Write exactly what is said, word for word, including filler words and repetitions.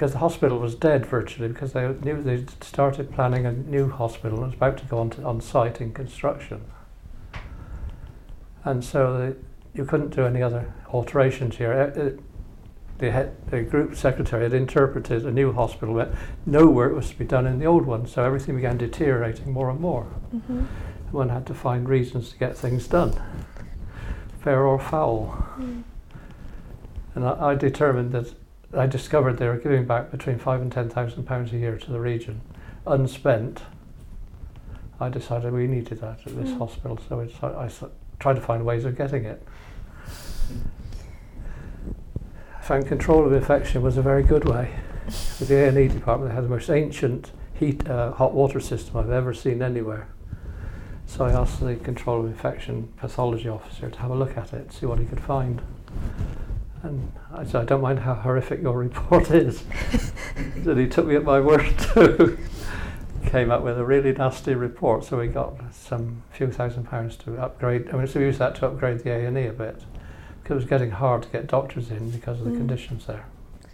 because the hospital was dead virtually, because they knew they started planning a new hospital and it was about to go on, to, on site in construction. And so the, you couldn't do any other alterations here. It, it, the, head, the group secretary had interpreted a new hospital, but no work was to be done in the old one, so everything began deteriorating more and more. Mm-hmm. One had to find reasons to get things done, fair or foul. Mm. And I, I determined that, I discovered they were giving back between five and ten thousand pounds a year to the region, unspent. I decided we needed that at this mm. hospital, so it's, I, I tried to find ways of getting it. I found control of infection was a very good way. With the A and E department, they had the most ancient heat, uh, hot water system I've ever seen anywhere. So I asked the control of infection pathology officer to have a look at it, see what he could find. And I said, I don't mind how horrific your report is. And he took me at my word too. Came up with a really nasty report, so we got some few thousand pounds to upgrade. I mean, so we used that to upgrade the A and E a bit, because it was getting hard to get doctors in because of the mm. conditions there.